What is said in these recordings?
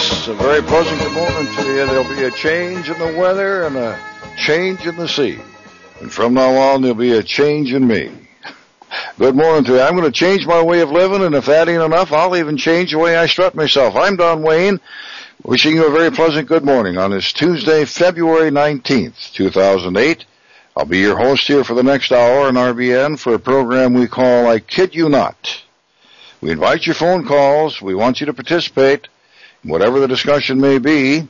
Yes, a very pleasant good morning to you. There'll be a change in the weather and a change in the sea. And from now on, there'll be a change in me. Good morning to you. I'm going to change my way of living, and if that ain't enough, I'll even change the way I strut myself. I'm Don Wayne, wishing you a very pleasant good morning on this Tuesday, February 19th, 2008. I'll be your host here for the next hour on RBN for a program we call I Kid You Not. We invite your phone calls. We want you to participate, whatever the discussion may be.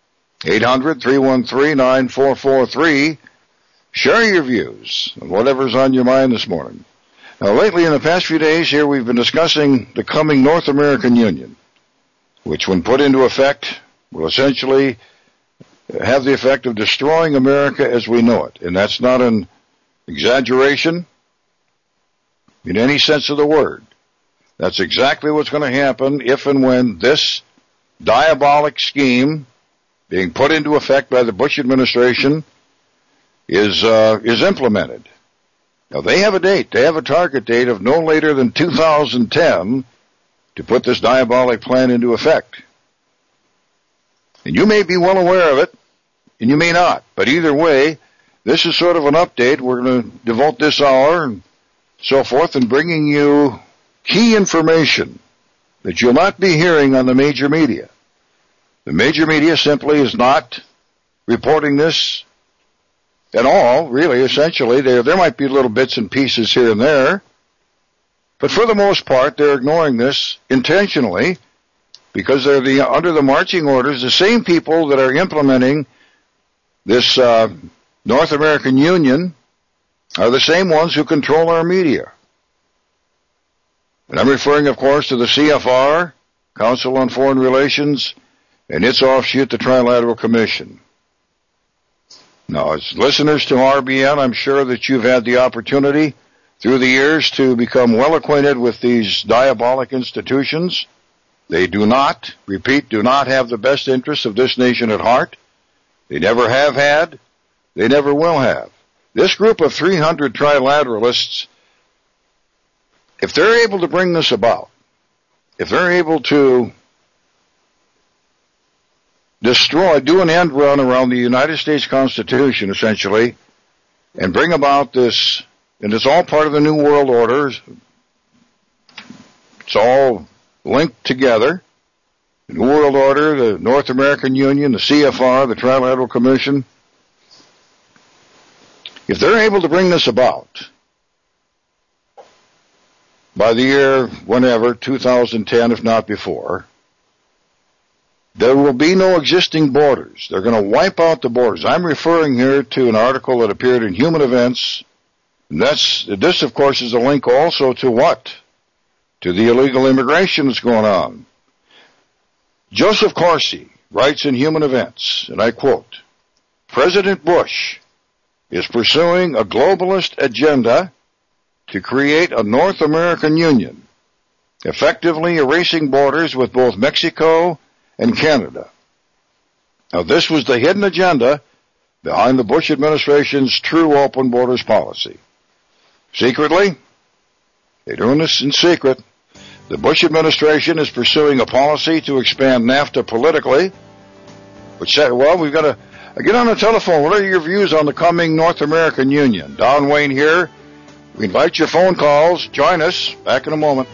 800-313-9443. Share your views on whatever's on your mind this morning. Now, lately, in the past few days here, we've been discussing the coming North American Union, which, when put into effect, will essentially have the effect of destroying America as we know it. And that's not an exaggeration in any sense of the word. That's exactly what's going to happen if and when this diabolic scheme being put into effect by the Bush administration is implemented. Now, they have a date. They have a target date of no later than 2010 to put this diabolic plan into effect. And you may be well aware of it, and you may not. But either way, this is sort of an update. We're going to devote this hour and so forth in bringing you key information that you'll not be hearing on the major media. The major media simply is not reporting this at all, really, essentially. There might be little bits and pieces here and there, but for the most part, they're ignoring this intentionally because they're under the marching orders. The same people that are implementing this North American Union are the same ones who control our media. And I'm referring, of course, to the CFR, Council on Foreign Relations, and its offshoot, the Trilateral Commission. Now, as listeners to RBN, I'm sure that you've had the opportunity through the years to become well acquainted with these diabolic institutions. They do not have the best interests of this nation at heart. They never have had. They never will have. This group of 300 trilateralists, if they're able to bring this about, if they're able to do an end run around the United States Constitution, essentially, and bring about this, and it's all part of the New World Order. It's all linked together. The New World Order, the North American Union, the CFR, the Trilateral Commission. If they're able to bring this about by the year, whenever, 2010, if not before, there will be no existing borders. They're going to wipe out the borders. I'm referring here to an article that appeared in Human Events. And this, of course, is a link also to what? To the illegal immigration that's going on. Joseph Corsi writes in Human Events, and I quote, President Bush is pursuing a globalist agenda to create a North American Union, effectively erasing borders with both Mexico and Canada. Now, this was the hidden agenda behind the Bush administration's true open borders policy. Secretly, they're doing this in secret. The Bush administration is pursuing a policy to expand NAFTA politically, which said, well, we've got to get on the telephone. What are your views on the coming North American Union? Don Wayne here. We invite your phone calls. Join us. Back in a moment.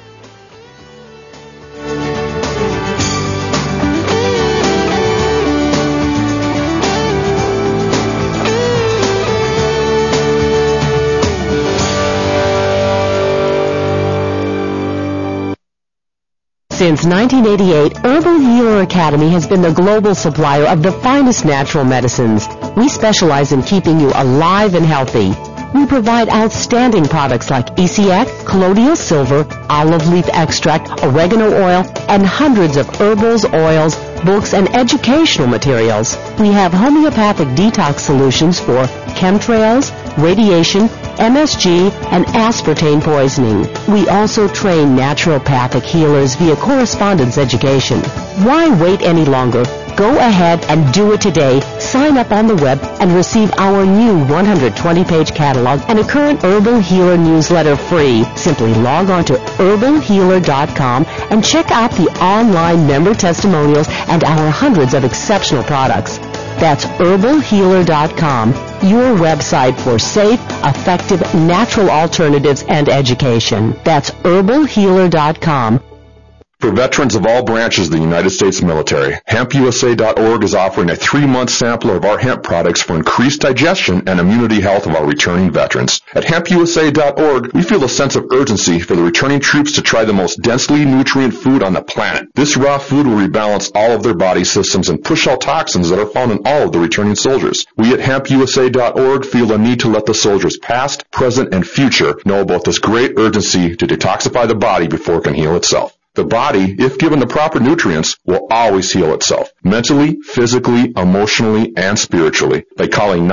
Since 1988, Herbal Healer Academy has been the global supplier of the finest natural medicines. We specialize in keeping you alive and healthy. We provide outstanding products like ECX, colloidal silver, olive leaf extract, oregano oil, and hundreds of herbals, oils, books, and educational materials. We have homeopathic detox solutions for chemtrails, radiation, MSG, and aspartame poisoning. We also train naturopathic healers via correspondence education. Why wait any longer? Go ahead and do it today. Sign up on the web and receive our new 120-page catalog and a current Herbal Healer newsletter free. Simply log on to herbalhealer.com and check out the online member testimonials and our hundreds of exceptional products. That's herbalhealer.com, your website for safe, effective, natural alternatives and education. That's herbalhealer.com. For veterans of all branches of the United States military, HempUSA.org is offering a 3-month sampler of our hemp products for increased digestion and immunity health of our returning veterans. At HempUSA.org, we feel a sense of urgency for the returning troops to try the most densely nutrient food on the planet. This raw food will rebalance all of their body systems and push out toxins that are found in all of the returning soldiers. We at HempUSA.org feel the need to let the soldiers past, present, and future know about this great urgency to detoxify the body before it can heal itself. The body, if given the proper nutrients, will always heal itself, mentally, physically, emotionally, and spiritually. By calling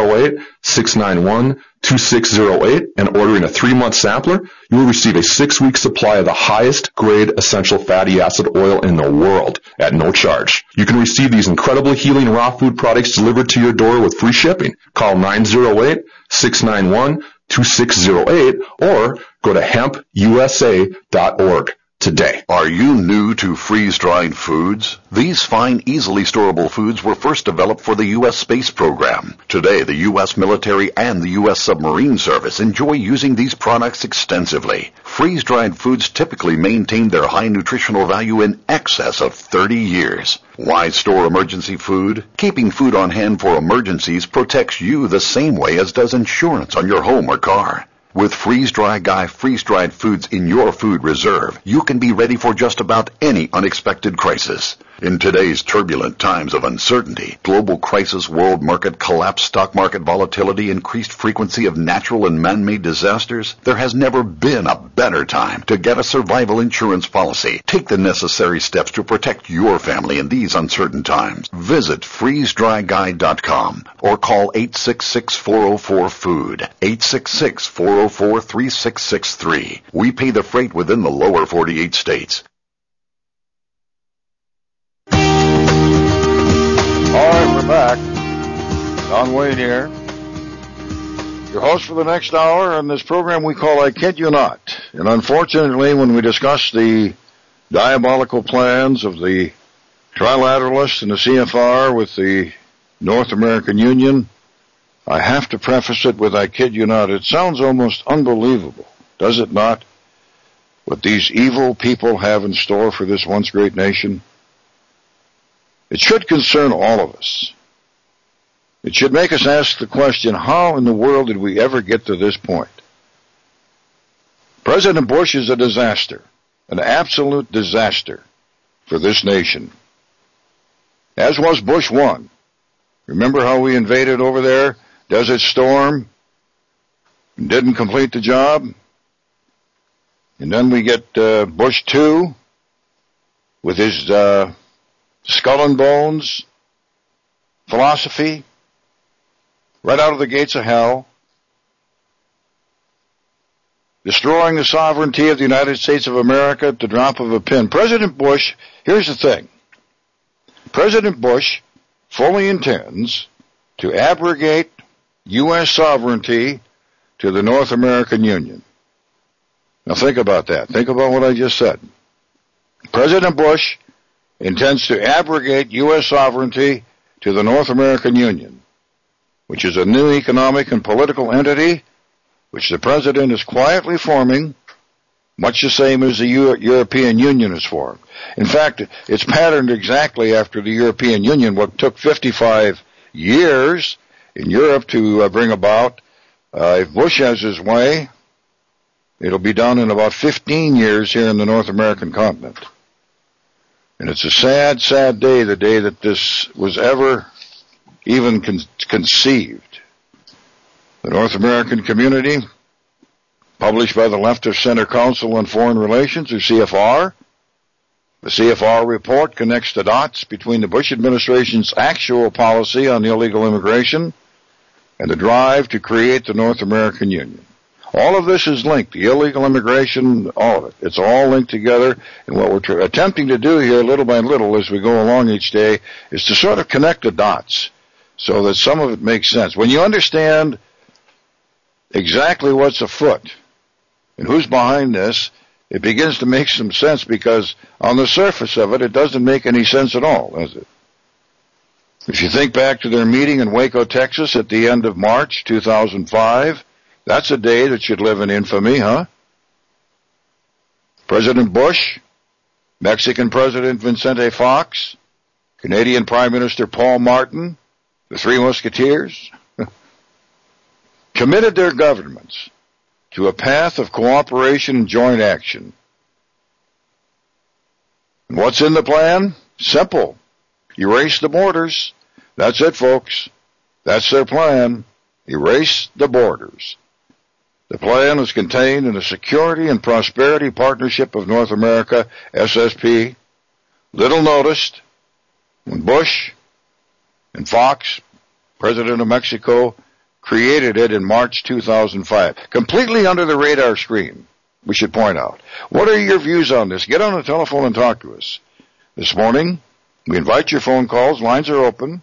908-691-2608 and ordering a 3-month sampler, you will receive a 6-week supply of the highest grade essential fatty acid oil in the world at no charge. You can receive these incredibly healing raw food products delivered to your door with free shipping. Call 908-691-2608 or go to hempusa.org. today. Are you new to freeze-dried foods? These fine, easily storable foods were first developed for the U.S. space program. Today, the U.S. military and the U.S. submarine service enjoy using these products extensively. Freeze-dried foods typically maintain their high nutritional value in excess of 30 years. Why store emergency food? Keeping food on hand for emergencies protects you the same way as does insurance on your home or car. With Freeze-Dry Guy freeze-dried foods in your food reserve, you can be ready for just about any unexpected crisis. In today's turbulent times of uncertainty, global crisis, world market collapse, stock market volatility, increased frequency of natural and man-made disasters, there has never been a better time to get a survival insurance policy. Take the necessary steps to protect your family in these uncertain times. Visit freezedryguy.com or call 866-404-FOOD, 866-404-3663. We pay the freight within the lower 48 states. All right, we're back. Don Wade here, your host for the next hour on this program we call I Kid You Not. And unfortunately, when we discuss the diabolical plans of the trilateralists and the CFR with the North American Union, I have to preface it with I kid you not. It sounds almost unbelievable, does it not? What these evil people have in store for this once great nation. It should concern all of us. It should make us ask the question, how in the world did we ever get to this point? President Bush is a disaster, an absolute disaster for this nation. As was Bush 1. Remember how we invaded over there, Desert Storm, and didn't complete the job? And then we get Bush 2 with his skull and bones philosophy right out of the gates of hell, destroying the sovereignty of the United States of America at the drop of a pin. President Bush, here's the thing. President Bush fully intends to abrogate U.S. sovereignty to the North American Union. Now think about that. Think about what I just said. President Bush intends to abrogate U.S. sovereignty to the North American Union, which is a new economic and political entity which the President is quietly forming, much the same as the European Union is formed. In fact, it's patterned exactly after the European Union, what took 55 years in Europe to bring about. If Bush has his way, it'll be done in about 15 years here in the North American continent. And it's a sad, sad day, the day that this was ever even conceived. The North American Community, published by the Left of Center Council on Foreign Relations, or CFR. The CFR report connects the dots between the Bush administration's actual policy on illegal immigration and the drive to create the North American Union. All of this is linked. The illegal immigration, all of it. It's all linked together. And what we're attempting to do here little by little as we go along each day is to sort of connect the dots so that some of it makes sense. When you understand exactly what's afoot and who's behind this, it begins to make some sense, because on the surface of it, it doesn't make any sense at all, does it? If you think back to their meeting in Waco, Texas at the end of March 2005, that's a day that should live in infamy, huh? President Bush, Mexican President Vicente Fox, Canadian Prime Minister Paul Martin, the Three Musketeers, committed their governments to a path of cooperation and joint action. And what's in the plan? Simple. Erase the borders. That's it, folks. That's their plan. Erase the borders. The plan is contained in the Security and Prosperity Partnership of North America, SSP. Little noticed when Bush and Fox, President of Mexico, created it in March 2005. Completely under the radar screen, we should point out. What are your views on this? Get on the telephone and talk to us. This morning, we invite your phone calls. Lines are open.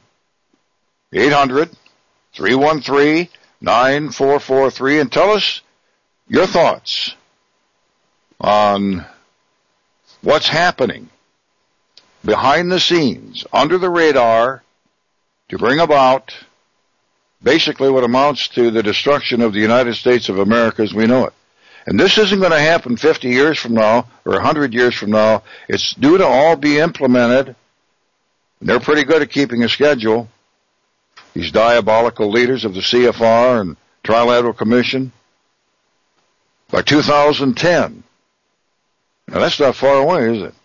800-313-9443, and tell us your thoughts on what's happening behind the scenes, under the radar, to bring about basically what amounts to the destruction of the United States of America as we know it. And this isn't going to happen 50 years from now or 100 years from now. It's due to all be implemented. They're pretty good at keeping a schedule, these diabolical leaders of the CFR and Trilateral Commission, by 2010. Now, that's not far away, is it?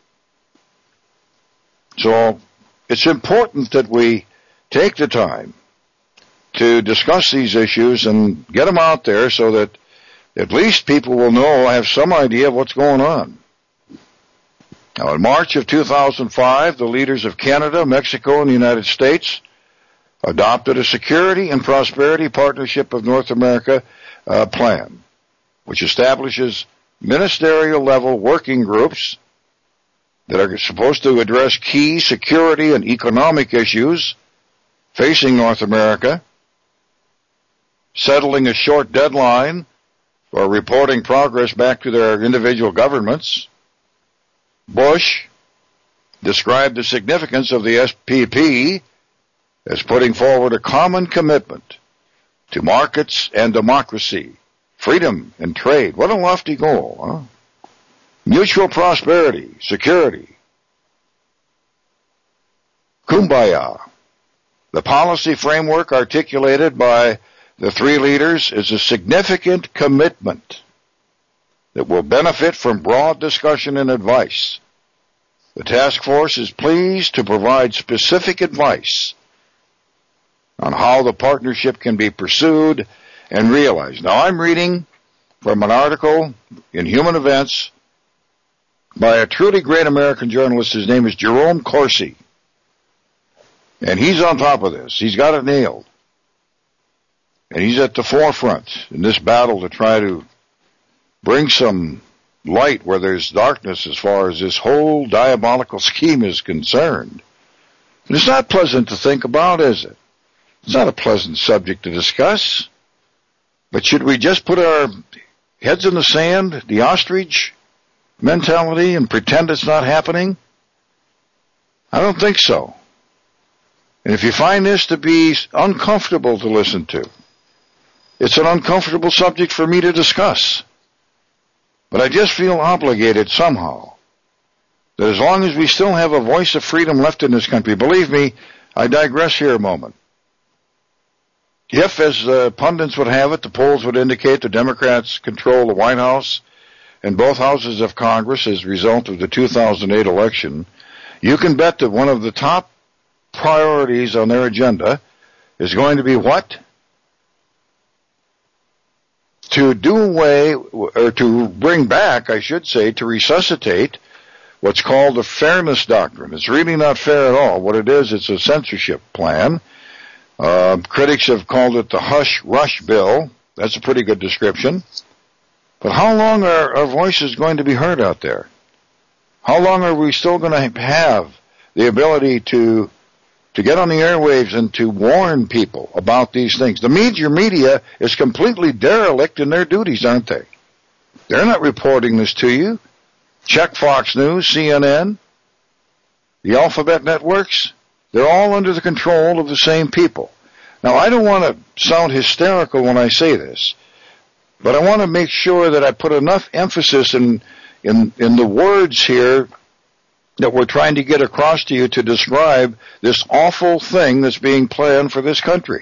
So it's important that we take the time to discuss these issues and get them out there so that at least people will know, have some idea of what's going on. Now, in March of 2005, the leaders of Canada, Mexico, and the United States adopted a Security and Prosperity Partnership of North America plan, which establishes ministerial-level working groups that are supposed to address key security and economic issues facing North America, settling a short deadline for reporting progress back to their individual governments. Bush described the significance of the SPP as putting forward a common commitment to markets and democracy, freedom and trade. What a lofty goal, huh? Mutual prosperity, security. Kumbaya. The policy framework articulated by the three leaders is a significant commitment that will benefit from broad discussion and advice. The task force is pleased to provide specific advice on how the partnership can be pursued and realized. Now, I'm reading from an article in Human Events by a truly great American journalist. His name is Jerome Corsi. And he's on top of this. He's got it nailed. And he's at the forefront in this battle to try to bring some light where there's darkness as far as this whole diabolical scheme is concerned. And it's not pleasant to think about, is it? It's not a pleasant subject to discuss. But should we just put our heads in the sand, the ostrich mentality, and pretend it's not happening? I don't think so. And if you find this to be uncomfortable to listen to, it's an uncomfortable subject for me to discuss. But I just feel obligated somehow that as long as we still have a voice of freedom left in this country, believe me, I digress here a moment. If, as pundits would have it, the polls would indicate the Democrats control the White House and both houses of Congress as a result of the 2008 election, you can bet that one of the top priorities on their agenda is going to be what? To do away, or to bring back, I should say, to resuscitate what's called the Fairness Doctrine. It's really not fair at all. What it is, it's a censorship plan. Critics have called it the Hush-Rush Bill. That's a pretty good description. But how long are our voices going to be heard out there? How long are we still going to have the ability to get on the airwaves and to warn people about these things? The major media is completely derelict in their duties, aren't they? They're not reporting this to you. Check Fox News, CNN, the alphabet networks. They're all under the control of the same people. Now, I don't want to sound hysterical when I say this, but I want to make sure that I put enough emphasis in the words here that we're trying to get across to you to describe this awful thing that's being planned for this country.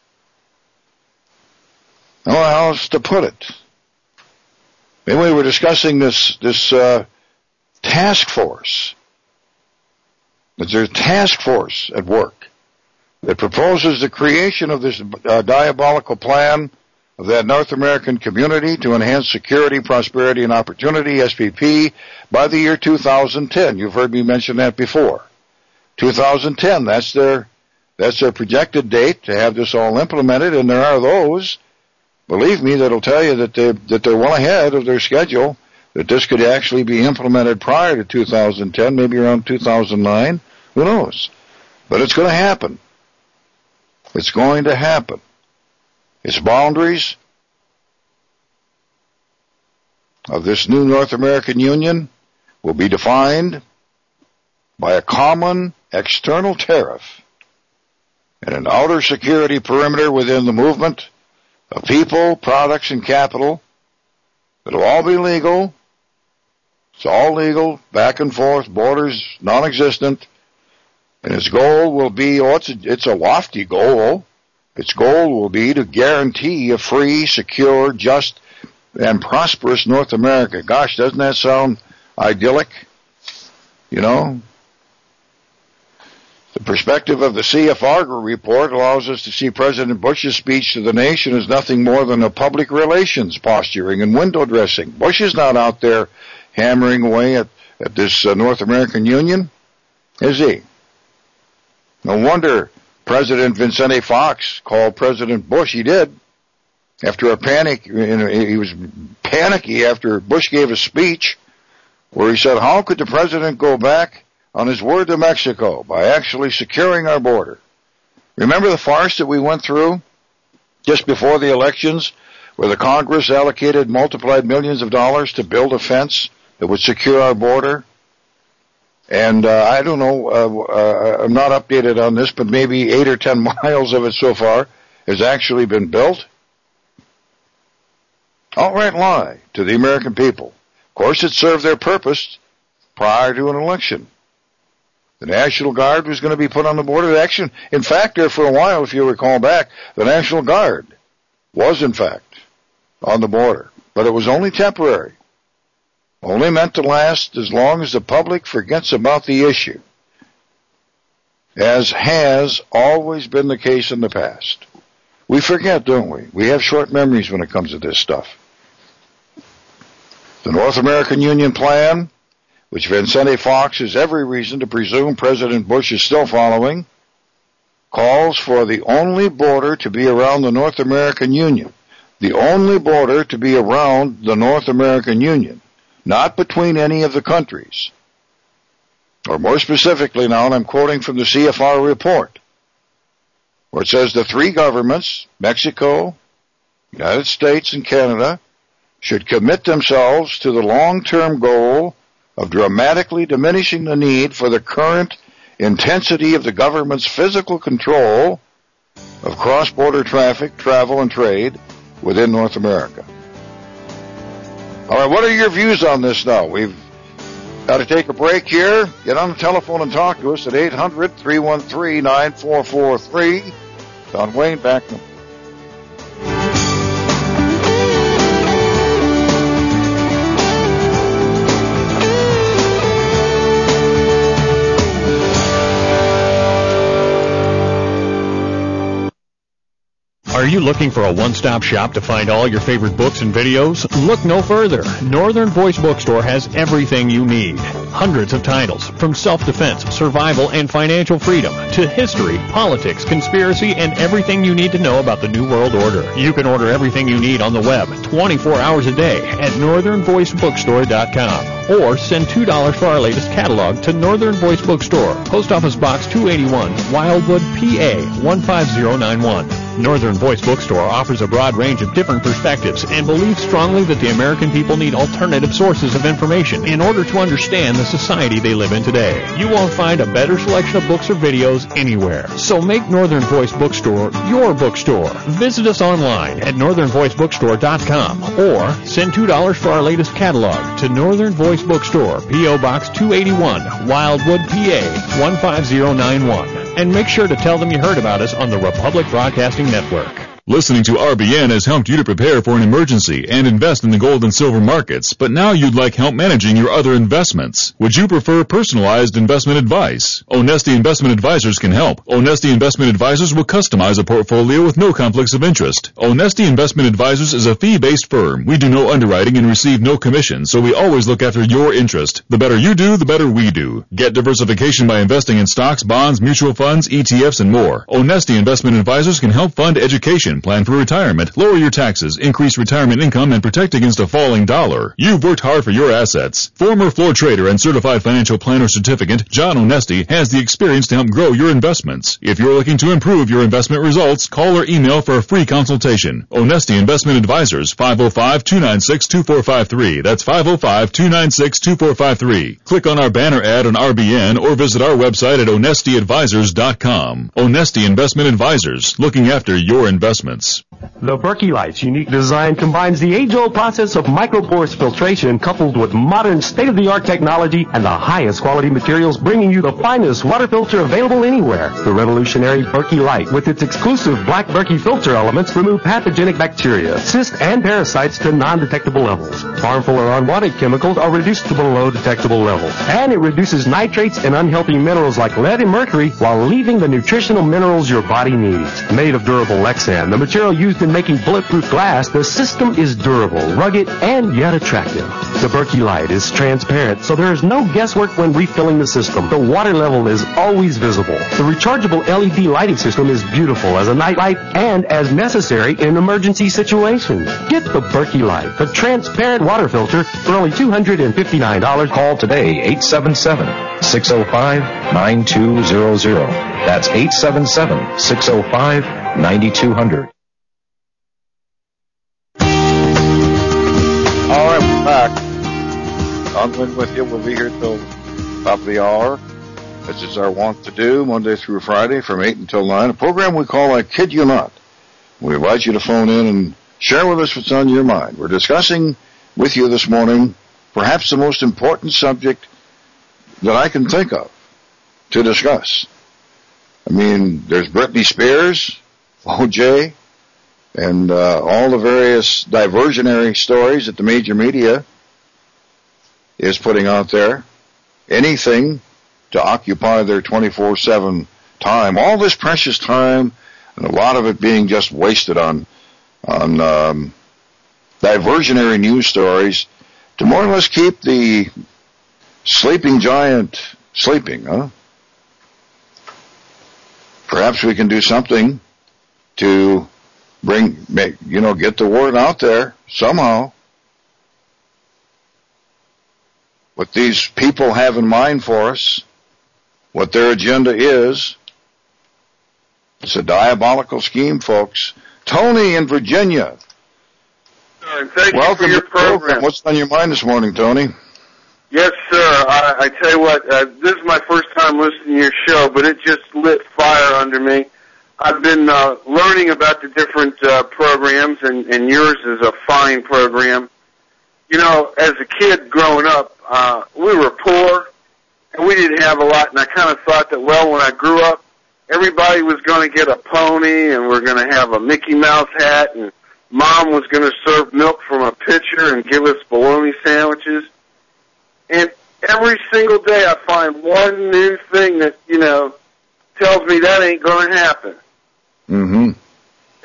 I don't know how else to put it. Anyway, we're discussing this task force. There's a task force at work that proposes the creation of this diabolical plan of that North American community to enhance security, prosperity, and opportunity, SPP, by the year 2010. You've heard me mention that before. 2010, that's their projected date to have this all implemented, and there are those, believe me, that'll tell you that they're well ahead of their schedule, that this could actually be implemented prior to 2010, maybe around 2009. Who knows? But it's going to happen. It's going to happen. Its boundaries of this new North American Union will be defined by a common external tariff and an outer security perimeter within the movement of people, products, and capital. It'll all be legal. It's all legal, back and forth, borders non-existent. And its goal will be, it's a lofty goal. Its goal will be to guarantee a free, secure, just, and prosperous North America. Gosh, doesn't that sound idyllic? You know? The perspective of the CFR report allows us to see President Bush's speech to the nation as nothing more than a public relations posturing and window dressing. Bush is not out there hammering away at this North American Union, is he? No wonder President Vicente Fox called President Bush. He did. After a panic, he was panicky after Bush gave a speech where he said, how could the president go back on his word to Mexico by actually securing our border? Remember the farce that we went through just before the elections where the Congress allocated multiplied millions of dollars to build a fence that would secure our border? And I don't know, I'm not updated on this, but maybe 8 or 10 miles of it so far has actually been built. Outright lie to the American people. Of course, it served their purpose prior to an election. The National Guard was going to be put on the border. Action. In fact, there for a while, if you recall back, the National Guard was, in fact, on the border. But it was only temporary. Only meant to last as long as the public forgets about the issue, as has always been the case in the past. We forget, don't we? We have short memories when it comes to this stuff. The North American Union plan, which Vicente Fox has every reason to presume President Bush is still following, calls for the only border to be around the North American Union. The only border to be around the North American Union. Not between any of the countries. Or more specifically now, and I'm quoting from the CFR report, where it says the three governments, Mexico, United States, and Canada, should commit themselves to the long-term goal of dramatically diminishing the need for the current intensity of the government's physical control of cross-border traffic, travel, and trade within North America. All right, what are your views on this now? We've got to take a break here. Get on the telephone and talk to us at 800-313-9443. Don Wayne, back to Are you looking for a one-stop shop to find all your favorite books and videos? Look no further. Northern Voice Bookstore has everything you need. Hundreds of titles, from self-defense, survival, and financial freedom, to history, politics, conspiracy, and everything you need to know about the New World Order. You can order everything you need on the web 24 hours a day at northernvoicebookstore.com. Or send $2 for our latest catalog to Northern Voice Bookstore, Post Office Box 281, Wildwood, PA 15091. Northern Voice Bookstore offers a broad range of different perspectives and believes strongly that the American people need alternative sources of information in order to understand the society they live in today. You won't find a better selection of books or videos anywhere. So make Northern Voice Bookstore your bookstore. Visit us online at northernvoicebookstore.com or send $2 for our latest catalog to Northern Voice Bookstore, P.O. Box 281, Wildwood, PA 15091. And make sure to tell them you heard about us on the Republic Broadcasting Network. Listening to RBN has helped you to prepare for an emergency and invest in the gold and silver markets, but now you'd like help managing your other investments. Would you prefer personalized investment advice? Onesti Investment Advisors can help. Onesti Investment Advisors will customize a portfolio with no conflicts of interest. Onesti Investment Advisors is a fee-based firm. We do no underwriting and receive no commission, so we always look after your interest. The better you do, the better we do. Get diversification by investing in stocks, bonds, mutual funds, ETFs, and more. Onesti Investment Advisors can help fund education, plan for retirement, lower your taxes, increase retirement income, and protect against a falling dollar. You've worked hard for your assets. Former floor trader and certified financial planner certificate, John Onesti, has the experience to help grow your investments. If you're looking to improve your investment results, call or email for a free consultation. Onesti Investment Advisors, 505-296-2453. That's 505-296-2453. Click on our banner ad on RBN or visit our website at onestiadvisors.com. Onesti Investment Advisors, looking after your investments. The Berkey Light's unique design combines the age-old process of microporous filtration coupled with modern state-of-the-art technology and the highest quality materials, bringing you the finest water filter available anywhere. The revolutionary Berkey Light, with its exclusive black Berkey filter elements, remove pathogenic bacteria, cysts, and parasites to non-detectable levels. Harmful or unwanted chemicals are reduced to below detectable levels. And it reduces nitrates and unhealthy minerals like lead and mercury while leaving the nutritional minerals your body needs. Made of durable Lexan, the material used in making bulletproof glass, the system is durable, rugged, and yet attractive. The Berkey Light is transparent, so there is no guesswork when refilling the system. The water level is always visible. The rechargeable LED lighting system is beautiful as a night light and as necessary in emergency situations. Get the Berkey Light, the transparent water filter, for only $259. Call today, 877-605-9200. That's 877-605-9200. All right, we're back. Unwin with you. We'll be here till top of the hour, as is our wont to do, Monday through Friday from 8 until 9. A program we call I Kid You Not. We invite you to phone in and share with us what's on your mind. We're discussing with you this morning perhaps the most important subject that I can think of to discuss. I mean, there's Britney Spears, OJ, and all the various diversionary stories that the major media is putting out there. Anything to occupy their 24/7 time. All this precious time, and a lot of it being just wasted on diversionary news stories to more or less keep the sleeping giant sleeping, huh? Perhaps we can do something to get the word out there somehow. What these people have in mind for us, what their agenda is. It's a diabolical scheme, folks. Tony in Virginia. Thank Welcome you for your program. What's on your mind this morning, Tony? Yes, sir. I tell you what, this is my first time listening to your show, but it just lit fire under me. I've been learning about the different programs, and yours is a fine program. You know, as a kid growing up, we were poor, and we didn't have a lot, and I kind of thought that, well, when I grew up, everybody was going to get a pony, and we're going to have a Mickey Mouse hat, and Mom was going to serve milk from a pitcher and give us bologna sandwiches. And every single day I find one new thing that, tells me that ain't going to happen. Mm-hmm.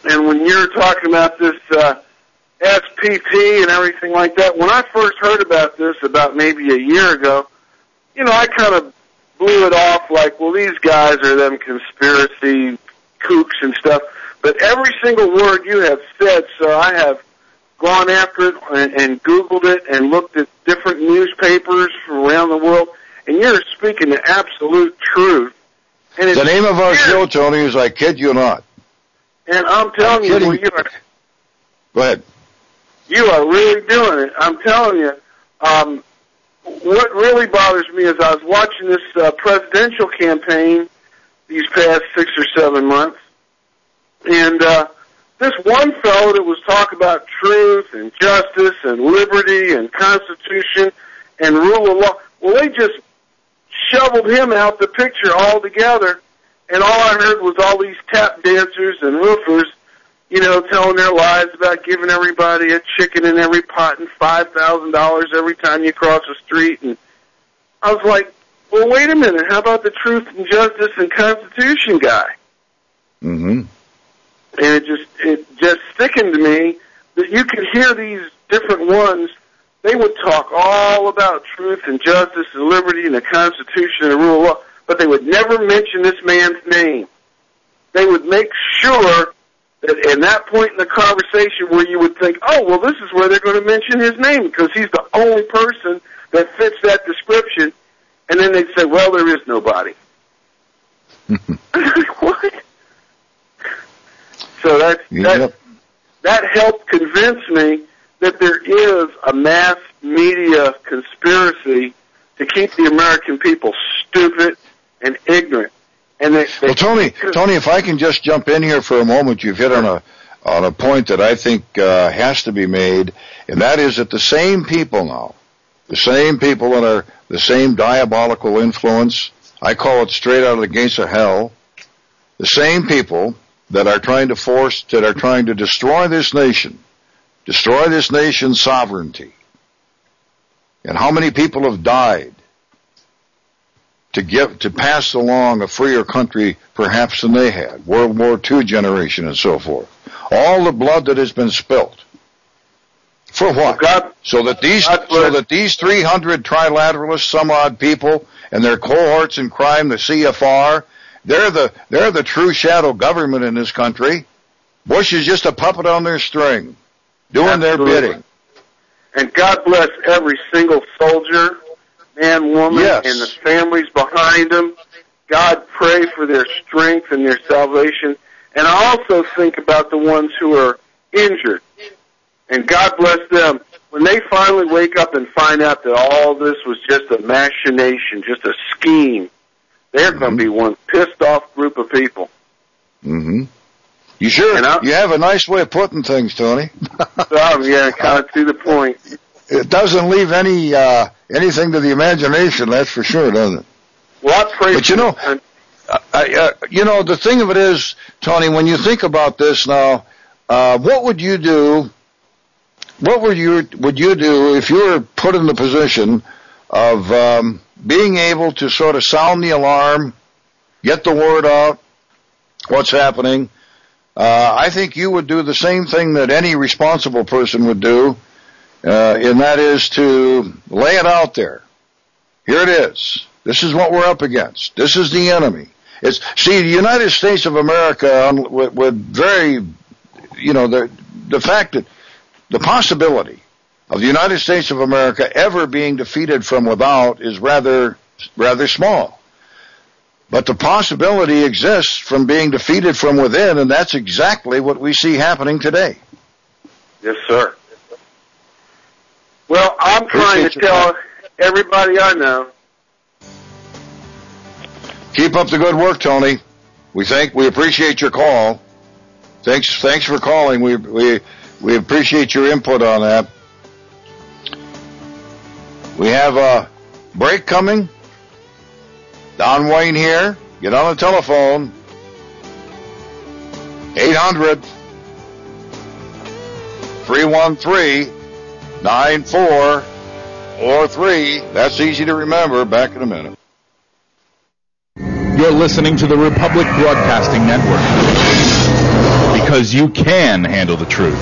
And when you're talking about this SPP and everything like that, when I first heard about this about maybe a year ago, I kind of blew it off like, well, these guys are them conspiracy kooks and stuff. But every single word you have said, sir, I have gone after it and Googled it and looked at different newspapers from around the world, and you're speaking the absolute truth. And the name of our show, Tony, is I Kid You Not. And I'm telling you, well, go ahead. You are really doing it. I'm telling you. What really bothers me is I was watching this presidential campaign these past 6 or 7 months, and this one fellow that was talking about truth and justice and liberty and Constitution and rule of law, well, they just shoveled him out the picture altogether, and all I heard was all these tap dancers and roofers, telling their lies about giving everybody a chicken in every pot and $5,000 every time you cross the street. And I was like, well, wait a minute, how about the truth and justice and Constitution guy? Mm-hmm. And it just sickened to me that you could hear these different ones. They would talk all about truth and justice and liberty and the Constitution and the rule of law, but they would never mention this man's name. They would make sure that in that point in the conversation where you would think, oh, well, this is where they're going to mention his name because he's the only person that fits that description. And then they'd say, well, there is nobody. What? So that helped convince me that there is a mass media conspiracy to keep the American people stupid and ignorant. And well, Tony, if I can just jump in here for a moment, you've hit on a point that I think has to be made, and that is that the same people now, the same people that are the same diabolical influence, I call it straight out of the gates of hell, the same people that are trying to destroy this nation's sovereignty. And how many people have died to pass along a freer country perhaps than they had, World War II generation and so forth. All the blood that has been spilt. For what? So that these 300 trilateralists, some odd people, and their cohorts in crime, the CFR, they're the true shadow government in this country. Bush is just a puppet on their string, doing their bidding. And God bless every single soldier, man, woman, and the families behind them. God, pray for their strength and their salvation. And I also think about the ones who are injured. And God bless them. When they finally wake up and find out that all this was just a machination, just a scheme, they're going to be one pissed off group of people. Mm-hmm. You sure? You have a nice way of putting things, Tony. Yeah, kind of to the point. It doesn't leave anything to the imagination, that's for sure, doesn't it? Well, I pray. But the thing of it is, Tony, when you think about this now, what would you do? What would you do if you were put in the position of being able to sort of sound the alarm, get the word out, what's happening? I think you would do the same thing that any responsible person would do, and that is to lay it out there. Here it is. This is what we're up against. This is the enemy. The United States of America would very, the fact that the possibility of the United States of America ever being defeated from without is rather small. But the possibility exists from being defeated from within, and that's exactly what we see happening today. Yes, sir. Well, I'm trying to tell everybody I know. Keep up the good work, Tony. We appreciate your call. Thanks for calling. We appreciate your input on that. We have a break coming. Don Wayne here. Get on the telephone. 800-313-9443. That's easy to remember. Back in a minute. You're listening to the Republic Broadcasting Network. Because because you can handle the truth.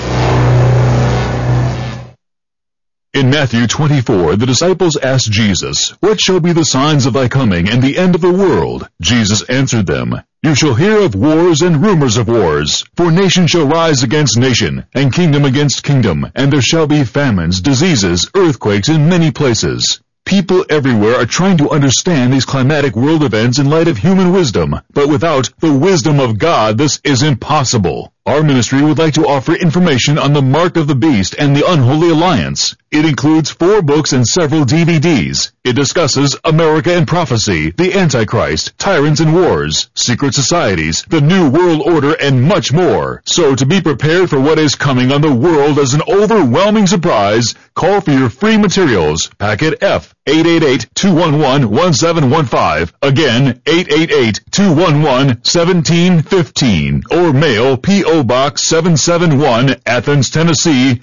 In Matthew 24, the disciples asked Jesus, "What shall be the signs of thy coming and the end of the world?" Jesus answered them, "You shall hear of wars and rumors of wars. For nation shall rise against nation, and kingdom against kingdom, and there shall be famines, diseases, earthquakes in many places." People everywhere are trying to understand these climatic world events in light of human wisdom, but without the wisdom of God, this is impossible. Our ministry would like to offer information on the Mark of the Beast and the Unholy Alliance. It includes 4 books and several DVDs. It discusses America and prophecy, the Antichrist, tyrants and wars, secret societies, the New World Order, and much more. So to be prepared for what is coming on the world as an overwhelming surprise, call for your free materials. Packet F, 888-211-1715. Again, 888-211-1715. Or mail P.O. Box 771, Athens, Tennessee,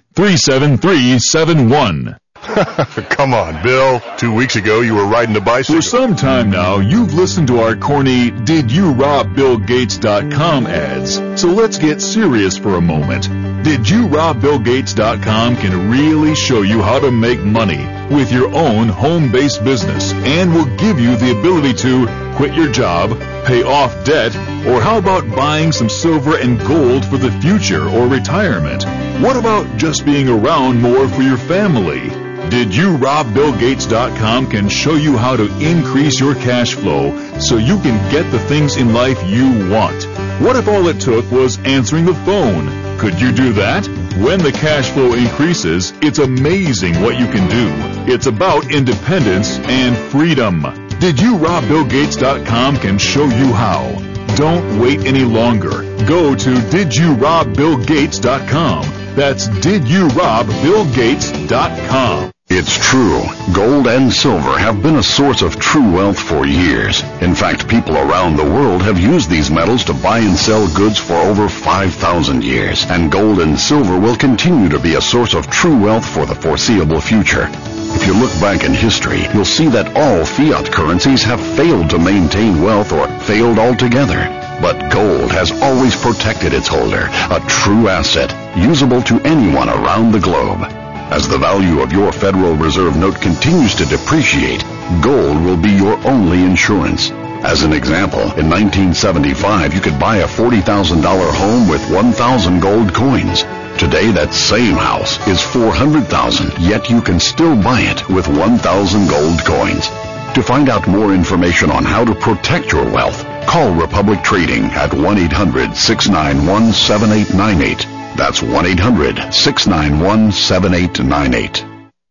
37371. Come on, Bill. 2 weeks ago, you were riding a bicycle. For some time now, you've listened to our corny DidYouRobBillGates.com ads. So let's get serious for a moment. DidYouRobBillGates.com can really show you how to make money with your own home-based business and will give you the ability to quit your job, pay off debt, or how about buying some silver and gold for the future or retirement? What about just being around more for your family? DidYouRobBillGates.com can show you how to increase your cash flow so you can get the things in life you want. What if all it took was answering the phone? Could you do that? When the cash flow increases, it's amazing what you can do. It's about independence and freedom. DidYouRobBillGates.com can show you how. Don't wait any longer. Go to DidYouRobBillGates.com. That's DidYouRobBillGates.com. It's true. Gold and silver have been a source of true wealth for years. In fact, people around the world have used these metals to buy and sell goods for over 5,000 years. And gold and silver will continue to be a source of true wealth for the foreseeable future. If you look back in history, you'll see that all fiat currencies have failed to maintain wealth or failed altogether. But gold has always protected its holder, a true asset, usable to anyone around the globe. As the value of your Federal Reserve note continues to depreciate, gold will be your only insurance. As an example, in 1975, you could buy a $40,000 home with 1,000 gold coins. Today, that same house is $400,000, yet you can still buy it with 1,000 gold coins. To find out more information on how to protect your wealth, call Republic Trading at 1-800-691-7898. That's 1-800-691-7898.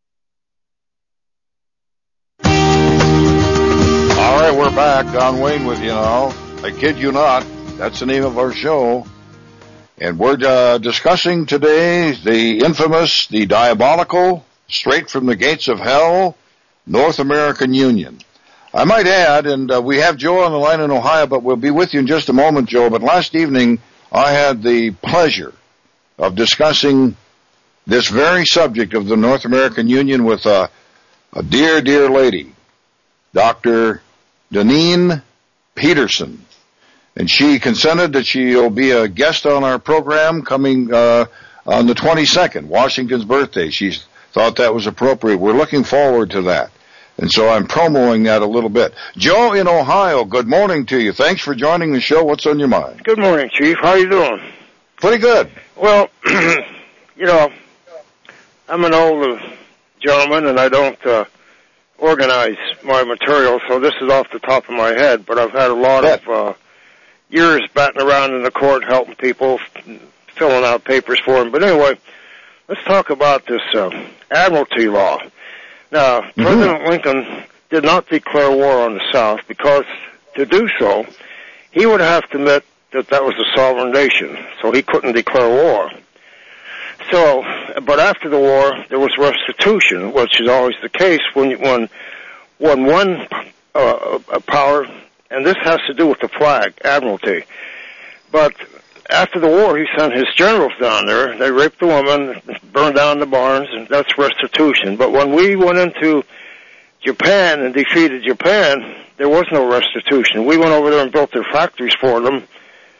All right, we're back. Don Wayne with you now. I kid you not. That's the name of our show. And we're discussing today the infamous, the diabolical, straight from the gates of hell, North American Union. I might add, and we have Joe on the line in Ohio, but we'll be with you in just a moment, Joe. But last evening, I had the pleasure of discussing this very subject of the North American Union with a dear, dear lady, Dr. Deneen Peterson. And she consented that she'll be a guest on our program coming on the 22nd, Washington's birthday. She thought that was appropriate. We're looking forward to that. And so I'm promoting that a little bit. Joe in Ohio, good morning to you. Thanks for joining the show. What's on your mind? Good morning, Chief. How you doing? Pretty good. Well, you know, I'm an old gentleman, and I don't organize my material, so this is off the top of my head, but I've had a lot of years batting around in the court helping people, filling out papers for them. But anyway, let's talk about this Admiralty law. Now, President Lincoln did not declare war on the South because to do so, he would have to admit that that was a sovereign nation, so he couldn't declare war. So, but after the war, there was restitution, which is always the case when one power, and this has to do with the flag, Admiralty. But after the war, he sent his generals down there. They raped the woman, burned down the barns, and that's restitution. But when we went into Japan and defeated Japan, there was no restitution. We went over there and built their factories for them,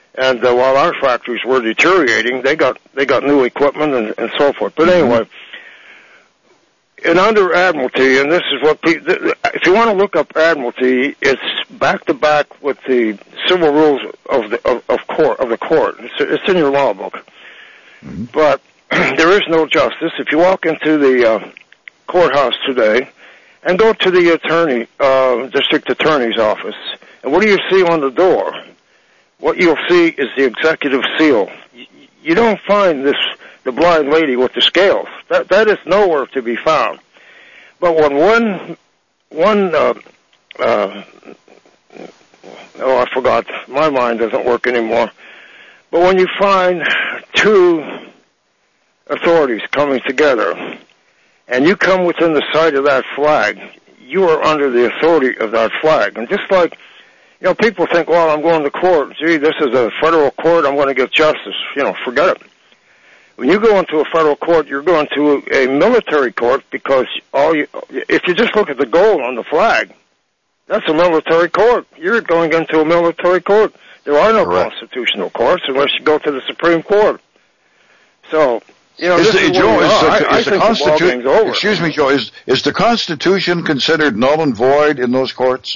And while our factories were deteriorating, they got new equipment and so forth. But anyway, in under Admiralty, and this is what if you want to look up Admiralty, it's back to back with the civil rules of the court. It's in your law book. Mm-hmm. But there is no justice. If you walk into the courthouse today and go to the district attorney's office, and what do you see on the door? What you'll see is the executive seal. You don't find the blind lady with the scales. That is nowhere to be found. But when I forgot. My mind doesn't work anymore. But when you find two authorities coming together, and you come within the sight of that flag, you are under the authority of that flag. And just like, people think, well, I'm going to court. Gee, this is a federal court. I'm going to get justice. Forget it. When you go into a federal court, you're going to a military court because if you just look at the gold on the flag, that's a military court. You're going into a military court. There are no constitutional courts unless you go to the Supreme Court. So, Excuse me, Joe. Is the Constitution considered null and void in those courts?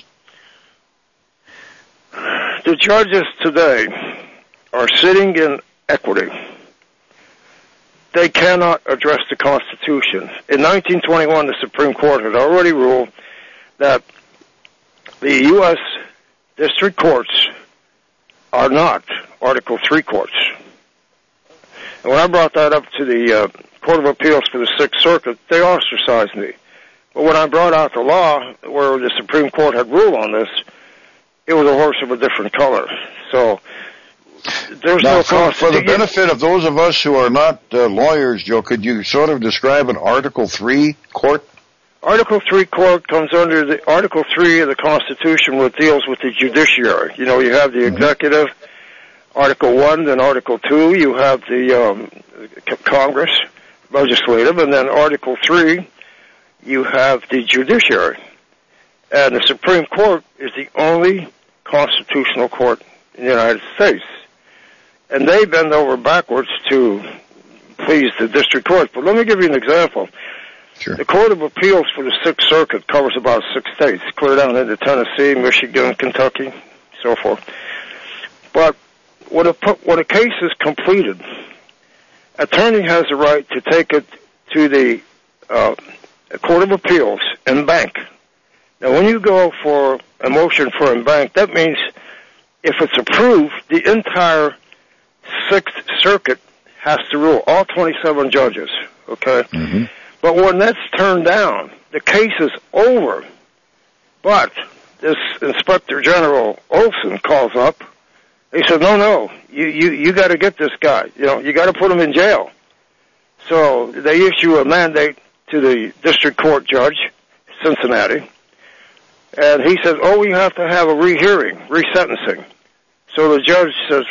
The judges today are sitting in equity. They cannot address the Constitution. In 1921, the Supreme Court had already ruled that the U.S. district courts are not Article III courts. And when I brought that up to the Court of Appeals for the Sixth Circuit, they ostracized me. But when I brought out the law where the Supreme Court had ruled on this, it was a horse of a different color. So there's no Constitution. For the benefit of those of us who are not lawyers, Joe, could you sort of describe an Article III court? Article III court comes under the Article III of the Constitution, which deals with the judiciary. You have the executive, Article I, then Article II, you have the Congress, legislative, and then Article III, you have the judiciary. And the Supreme Court is the only constitutional court in the United States. And they bend over backwards to please the district court. But let me give you an example. Sure. The Court of Appeals for the Sixth Circuit covers about 6 states, clear down into Tennessee, Michigan, Kentucky, so forth. But when a case is completed, attorney has a right to take it to the Court of Appeals en banc. Now, when you go for a motion for en banc, that means if it's approved, the entire Sixth Circuit has to rule, all 27 judges, okay? Mm-hmm. But when that's turned down, the case is over. But this Inspector General Olson calls up. He said, no, you got to get this guy. You got to put him in jail. So they issue a mandate to the district court judge, Cincinnati, and he says, we have to have a rehearing, resentencing. So the judge says,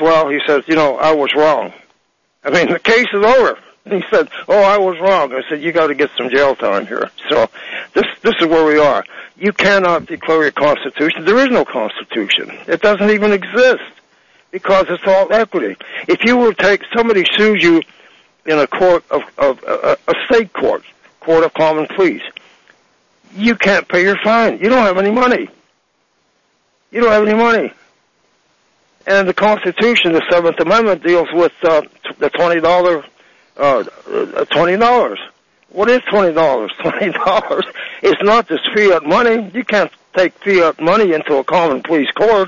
I was wrong. The case is over. And he said, I was wrong. I said, you got to get some jail time here. So this is where we are. You cannot declare a constitution. There is no constitution. It doesn't even exist because it's all equity. If you were somebody sues you in a court of a state court of common pleas, you can't pay your fine. You don't have any money. And the Constitution, the Seventh Amendment, deals with the $20. $20. What is $20? $20 is not this fiat money. You can't take fiat money into a common pleas court.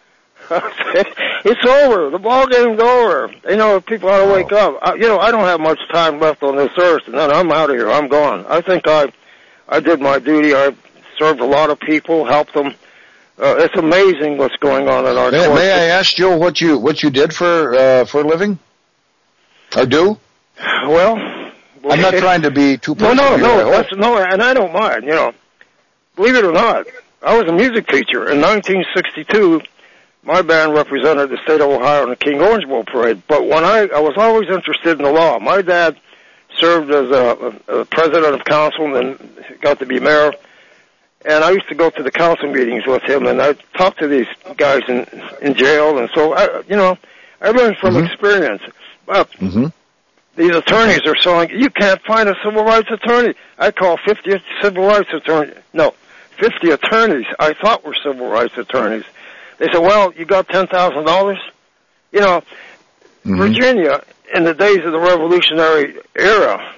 It's over. The ball game's over. People ought to wake up. I don't have much time left on this earth, and then I'm out of here. I'm gone. I think I did my duty. I served a lot of people, helped them. It's amazing what's going on in our court. May I ask, Joe, what you did for a living? Or do? Well, I'm not trying to be too personal. No, and I don't mind. Believe it or not, I was a music teacher in 1962. My band represented the state of Ohio in the King Orange Bowl parade. But when I was always interested in the law. My dad served as a president of council and then got to be mayor. And I used to go to the council meetings with him, and I talked to these guys in jail. And so, I learned from experience. But these attorneys are saying, you can't find a civil rights attorney. I call 50 civil rights attorneys. No, 50 attorneys I thought were civil rights attorneys. They said, well, you got $10,000? You know, Virginia, in the days of the Revolutionary era,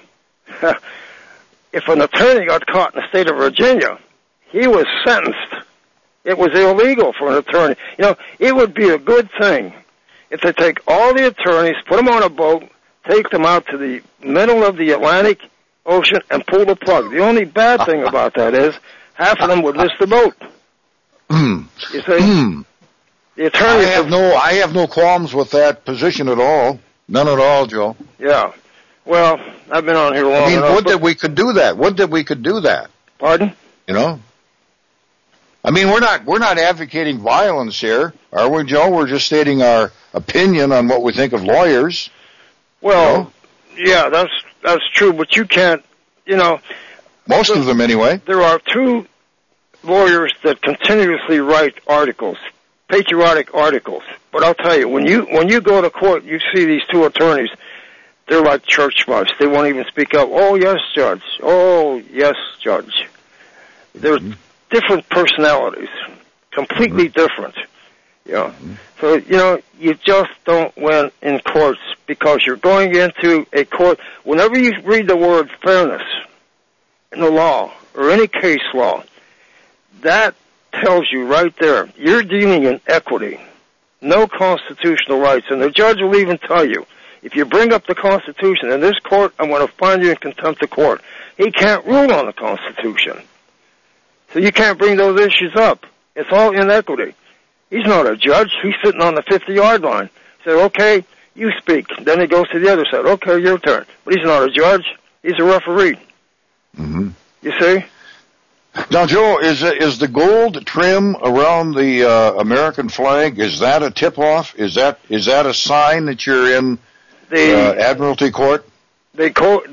if an attorney got caught in the state of Virginia, he was sentenced. It was illegal for an attorney. You know, it would be a good thing if they take all the attorneys, put them on a boat, take them out to the middle of the Atlantic Ocean, and pull the plug. The only bad thing about that is half of them would miss the boat. You see? The attorney. I have no qualms with that position at all. None at all, Joe. Yeah. Well, I've been on here long enough. Would that we could do that. Would that we could do that. Pardon? You know? I mean, we're not advocating violence here, are we, Joe? We're just stating our opinion on what we think of lawyers. Well, yeah, that's true, but you can't, you know. Most of them, anyway. There are two lawyers that continuously write articles, patriotic articles. But I'll tell you, when you go to court, you see these two attorneys. They're like church mice. They won't even speak up. Oh, yes, Judge. Oh, yes, Judge. They're different personalities, completely different. You know. So, you know, you just don't win in courts because you're going into a court. Whenever you read the word fairness in the law or any case law, that tells you right there, you're dealing in equity, no constitutional rights. And the judge will even tell you, if you bring up the Constitution in this court, I'm going to find you in contempt of court. He can't rule on the Constitution. So you can't bring those issues up. It's all inequity. He's not a judge. He's sitting on the 50-yard line. Say, okay, you speak. Then he goes to the other side. Okay, your turn. But he's not a judge. He's a referee. You see? Now, Joe, is the gold trim around the American flag, is that a tip-off? Is that a sign that you're in the Admiralty Court? The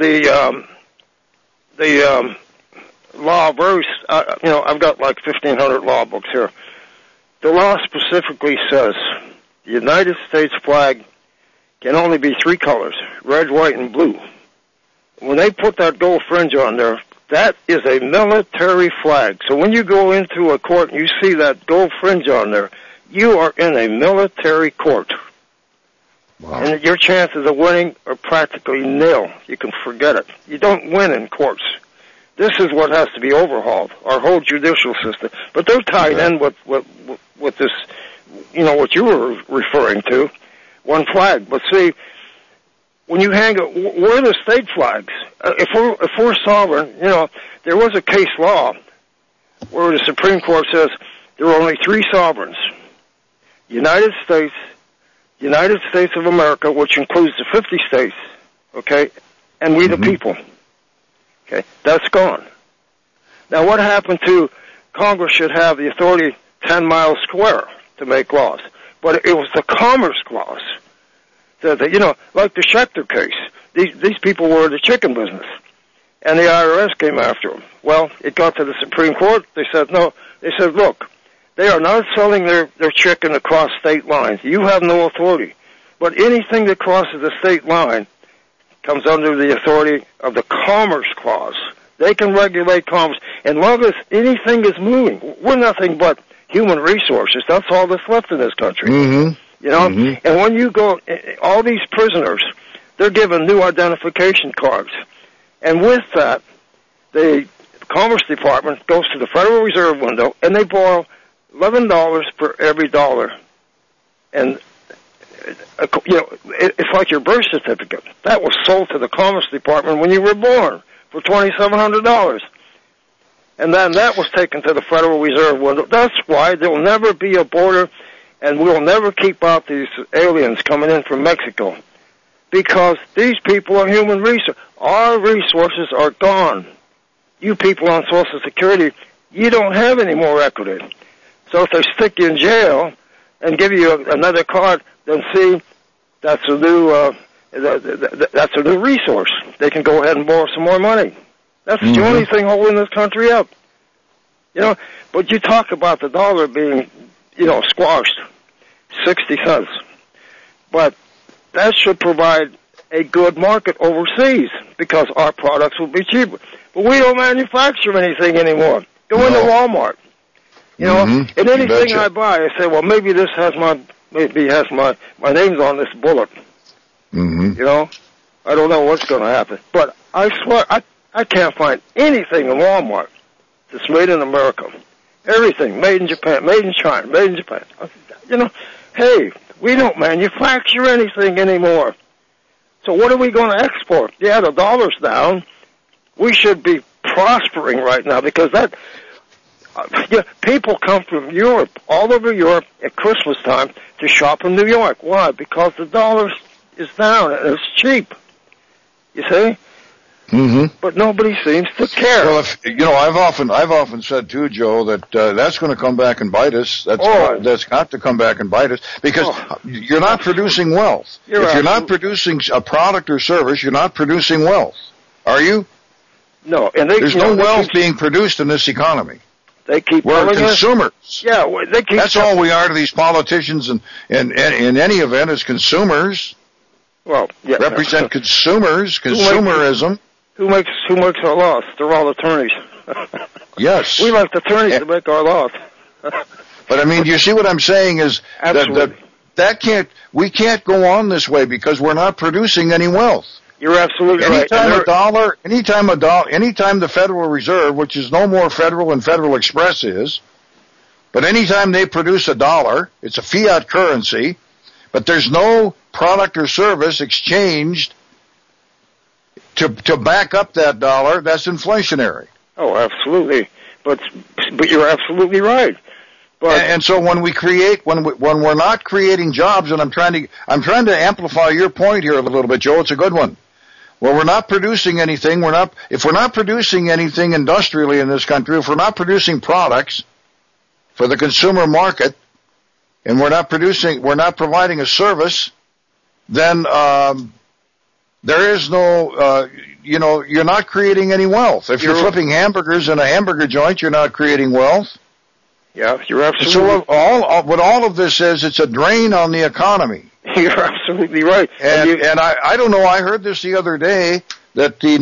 law verse, you know, I've got like 1,500 law books here. The law specifically says the United States flag can only be three colors, red, white, and blue. When they put that gold fringe on there, that is a military flag. So when you go into a court and you see that gold fringe on there, you are in a military court. Wow. And your chances of winning are practically nil. You can forget it. You don't win in courts. This is what has to be overhauled, our whole judicial system. But they're tied in with this, you know, what you were referring to, one flag. But see, when you hang it, we're the state flags. If we're sovereign, you know, there was a case law where the Supreme Court says there are only three sovereigns: United States of America, which includes the 50 states, okay, and we the people. Okay, that's gone. Now, what happened to Congress should have the authority 10 miles square to make laws? But it was the Commerce Clause. That, you know, like the Schechter case, these people were in the chicken business, and the IRS came after them. Well, it got to the Supreme Court. They said, no. They said, look, they are not selling their chicken across state lines. You have no authority. But anything that crosses the state line comes under the authority of the Commerce Clause. They can regulate commerce. And long as anything is moving, we're nothing but human resources. That's all that's left in this country. You know? And when you go, all these prisoners, they're given new identification cards. And with that, the Commerce Department goes to the Federal Reserve window, and they borrow $11 for every dollar. And you know, it's like your birth certificate. That was sold to the Commerce Department when you were born for $2,700. And then that was taken to the Federal Reserve window. That's why there will never be a border, and we'll never keep out these aliens coming in from Mexico. Because these people are human resources. Our resources are gone. You people on Social Security, you don't have any more equity. So if they stick you in jail and give you another card, then see, that's a new resource. They can go ahead and borrow some more money. That's the only thing holding this country up. You know, but you talk about the dollar being, you know, squashed, 60 cents. But that should provide a good market overseas because our products will be cheaper. But we don't manufacture anything anymore. Go into Walmart. You know, and anything I buy, I say, well, maybe this has my name's on this bullet. You know, I don't know what's going to happen. But I swear, I can't find anything in Walmart that's made in America. Everything made in Japan, made in China, made in Japan. You know, hey, we don't manufacture anything anymore. So what are we going to export? Yeah, the dollar's down. We should be prospering right now because that people come from Europe, all over Europe at Christmas time to shop in New York. Why? Because the dollar is down and it's cheap. You see? But nobody seems to care. Well, I've often said too, Joe, that that's going to come back and bite us. That's got to come back and bite us because you're not producing wealth. If you're not producing a product or service, you're not producing wealth. Are you? No, and there's no wealth being produced in this economy. They keep we're consumers. Yeah, they keep. That's all we are to these politicians, and in any event, as consumers. Well, yeah, represent consumers, consumerism. Who makes our laws? They're all attorneys. Yes. We like attorneys to make our laws. But I mean, you see what I'm saying is we can't go on this way because we're not producing any wealth. You're absolutely right. Anytime the Federal Reserve, which is no more federal than Federal Express is, but anytime they produce a dollar, it's a fiat currency, but there's no product or service exchanged to back up that dollar, that's inflationary. Oh, absolutely. But you're absolutely right. And so when we're not creating jobs, and I'm trying to amplify your point here a little bit, Joe, it's a good one. Well, we're not producing anything. If we're not producing anything industrially in this country, if we're not producing products for the consumer market, and we're not providing a service, then there is no, you're not creating any wealth. If you're flipping hamburgers in a hamburger joint, you're not creating wealth. Yeah, you're absolutely. So what all of this is, it's a drain on the economy. You're absolutely right. And I don't know, I heard this the other day, that the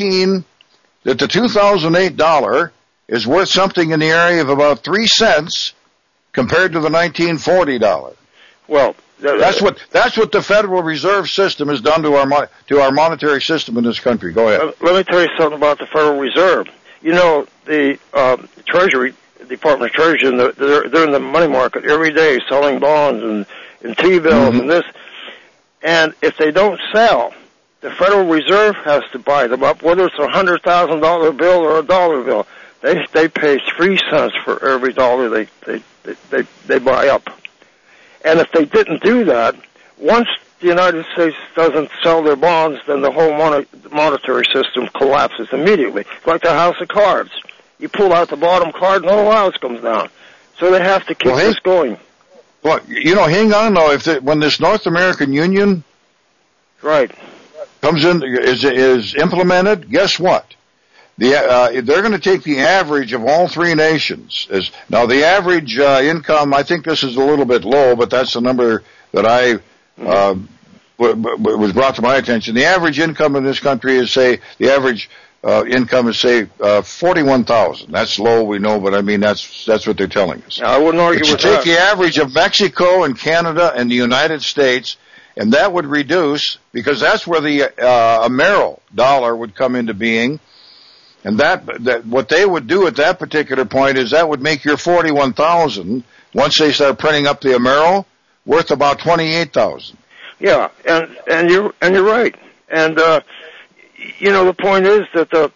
2008 dollar is worth something in the area of about 3 cents compared to the 1940 dollar. Well, that's what the Federal Reserve System has done to our monetary system in this country. Go ahead. Let me tell you something about the Federal Reserve. You know, the Treasury, Department of Treasury, they're in the money market every day selling bonds and T-bills and this. And if they don't sell, the Federal Reserve has to buy them up, whether it's a $100,000 bill or a dollar bill. They pay 3 cents for every dollar they buy up. And if they didn't do that, once the United States doesn't sell their bonds, then the whole monetary system collapses immediately. It's like the house of cards. You pull out the bottom card and the whole house comes down. So they have to keep this going. Well, hang on though. When this North American Union comes in, is implemented, guess what? They're going to take the average of all three nations. Now the average income, I think this is a little bit low, but that's the number that was brought to my attention. The average income in this country is, say, the average income is, say, $41,000. That's low, we know, but I mean that's what they're telling us. I wouldn't argue with that. You take the average of Mexico and Canada and the United States, and that would reduce, because that's where the Amero dollar would come into being. And that what they would do at that particular point is that would make your 41,000, once they start printing up the Amero, worth about 28,000. Yeah, and you're right. And the point is that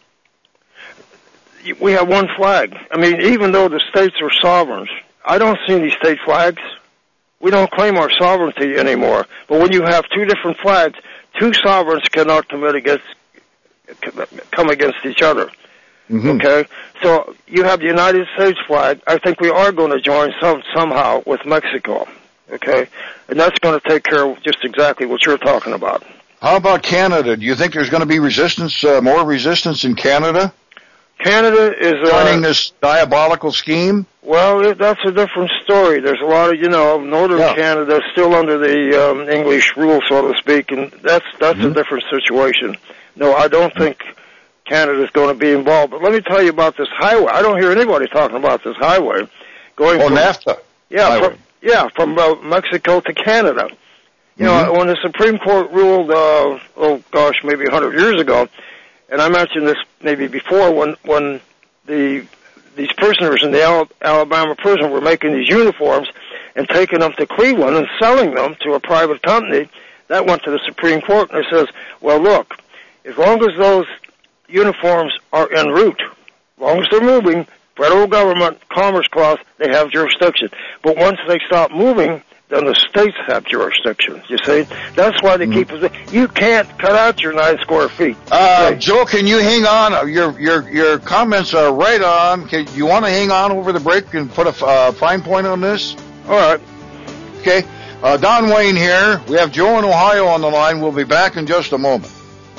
we have one flag. I mean, even though the states are sovereigns, I don't see any state flags. We don't claim our sovereignty anymore. But when you have two different flags, two sovereigns cannot come against each other. Okay? So you have the United States flag. I think we are going to join somehow with Mexico. Okay? And that's going to take care of just exactly what you're talking about. How about Canada? Do you think there's going to be resistance, more resistance in Canada? Canada is joining this diabolical scheme? Well, that's a different story. There's a lot of, northern Canada still under the English rule, so to speak, and that's a different situation. No, I don't think Canada's going to be involved. But let me tell you about this highway. I don't hear anybody talking about this highway going from NAFTA. From Mexico to Canada. You know, when the Supreme Court ruled, maybe 100 years ago, and I mentioned this maybe before, when these prisoners in the Alabama prison were making these uniforms and taking them to Cleveland and selling them to a private company, that went to the Supreme Court, and it says, well, look, as long as those uniforms are en route, as long as they're moving, federal government, Commerce Clause, they have jurisdiction. But once they stop moving, then the states have jurisdiction, you see? That's why they keep us. You can't cut out your 9 square feet. Joe, can you hang on? Your comments are right on. You want to hang on over the break and put a fine point on this? All right. Okay. Don Wayne here. We have Joe in Ohio on the line. We'll be back in just a moment.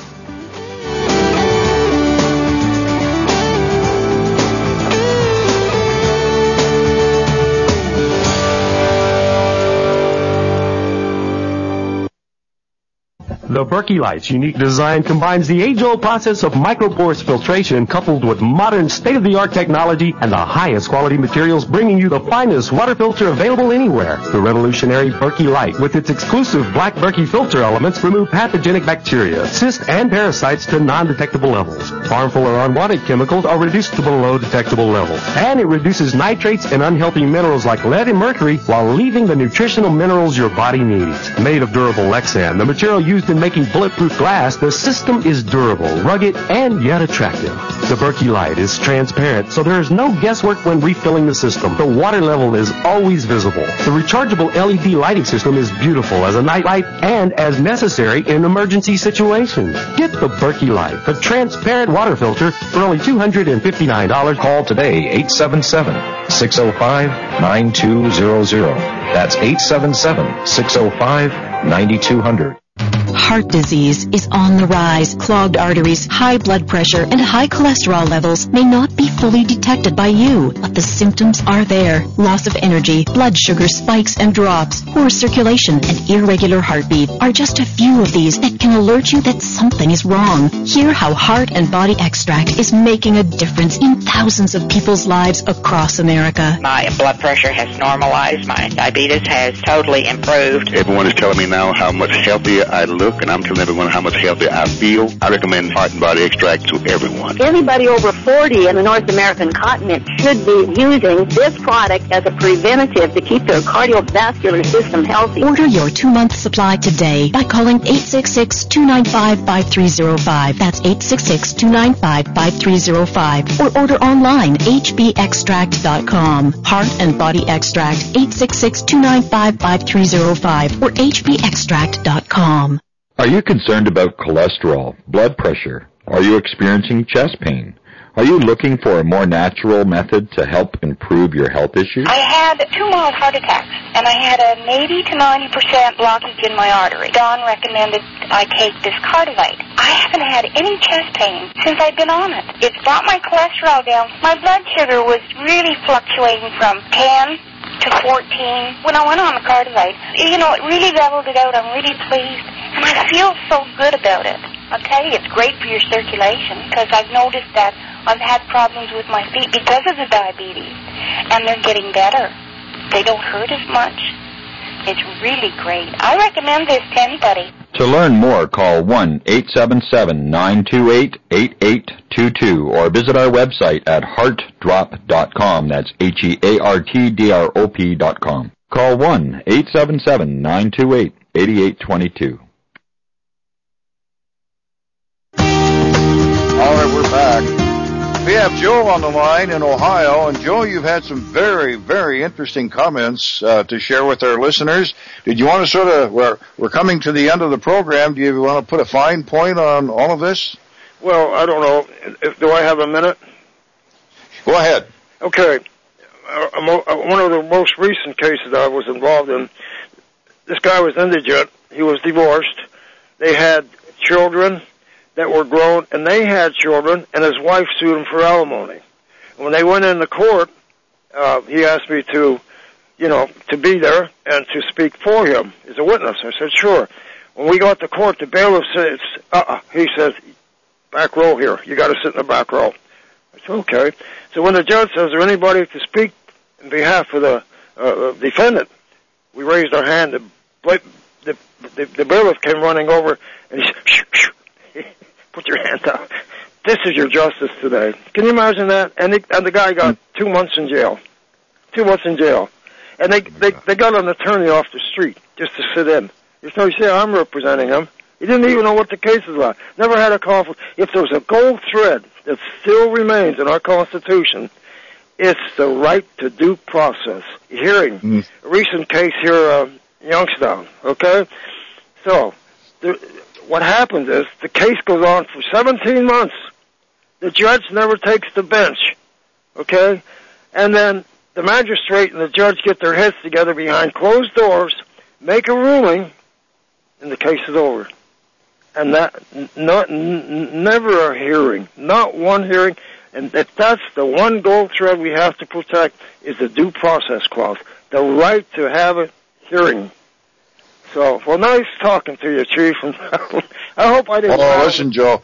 The Berkey Light's unique design combines the age-old process of micropores filtration coupled with modern state-of-the-art technology and the highest quality materials, bringing you the finest water filter available anywhere. The revolutionary Berkey Light, with its exclusive black Berkey filter elements, remove pathogenic bacteria, cysts, and parasites to non-detectable levels. Harmful or unwanted chemicals are reduced to below detectable levels. And it reduces nitrates and unhealthy minerals like lead and mercury while leaving the nutritional minerals your body needs. Made of durable Lexan, the material used in making bulletproof glass, the system is durable, rugged, and yet attractive. The Berkey Light is transparent, so there is no guesswork when refilling the system. The water level is always visible. The rechargeable LED lighting system is beautiful as a night light and as necessary in emergency situations. Get the Berkey Light, the transparent water filter, for only $259. Call today, 877-605-9200. That's 877-605-9200. Heart disease is on the rise. Clogged arteries, high blood pressure, and high cholesterol levels may not be fully detected by you, but the symptoms are there. Loss of energy, blood sugar spikes and drops, poor circulation, and irregular heartbeat are just a few of these that can alert you that something is wrong. Hear how Heart and Body Extract is making a difference in thousands of people's lives across America. My blood pressure has normalized. My diabetes has totally improved. Everyone is telling me now how much healthier I look, and I'm telling everyone how much healthier I feel. I recommend Heart and Body Extract to everyone. Anybody over 40 in the North American continent should be using this product as a preventative to keep their cardiovascular system healthy. Order your 2-month supply today by calling 866-295-5305. That's 866-295-5305. Or order online, hbextract.com. Heart and Body Extract, 866-295-5305 or hbextract.com. Are you concerned about cholesterol, blood pressure? Are you experiencing chest pain? Are you looking for a more natural method to help improve your health issues? I had 2 mild heart attacks, and I had an 80 to 90% blockage in my artery. Don recommended I take this Cardivite. I haven't had any chest pain since I've been on it. It's brought my cholesterol down. My blood sugar was really fluctuating from 10 to 14 when I went on the Cardivite. You know, it really leveled it out. I'm really pleased, and I feel so good about it. I'll tell you, it's great for your circulation, because I've noticed that I've had problems with my feet because of the diabetes, and they're getting better. They don't hurt as much. It's really great. I recommend this to anybody. To learn more, call 1-877-928-8822 or visit our website at heartdrop.com. That's HEARTDROP.com. Call 1-877-928-8822. All right, we're back. We have Joe on the line in Ohio, and Joe, you've had some very, very interesting comments to share with our listeners. Did you want to sort of, we're coming to the end of the program, do you want to put a fine point on all of this? Well, I don't know. Do I have a minute? Go ahead. Okay. One of the most recent cases I was involved in, this guy was indigent. He was divorced. They had children. that were grown, and they had children, and his wife sued him for alimony. When they went into court, he asked me to be there and to speak for him as a witness. I said, sure. When we got to court, the bailiff says, he says, back row here. You got to sit in the back row. I said, okay. So when the judge says, is there anybody to speak in behalf of the defendant, we raised our hand. The bailiff came running over, and he said, shh, put your hand down. This is your justice today. Can you imagine that? And the guy got 2 months in jail. 2 months in jail. And they got an attorney off the street just to sit in. So you say, I'm representing him. He didn't even know what the case was about. Never had a conflict. If there's a gold thread that still remains in our Constitution, it's the right to due process. Hearing a recent case here, Youngstown, okay? So, what happens is the case goes on for 17 months. The judge never takes the bench, okay? And then the magistrate and the judge get their heads together behind closed doors, make a ruling, and the case is over. And that, never a hearing, not one hearing. And that's the one gold thread we have to protect is the due process clause, the right to have a hearing. So, well, nice talking to you, Chief. I hope I didn't. Listen, Joe.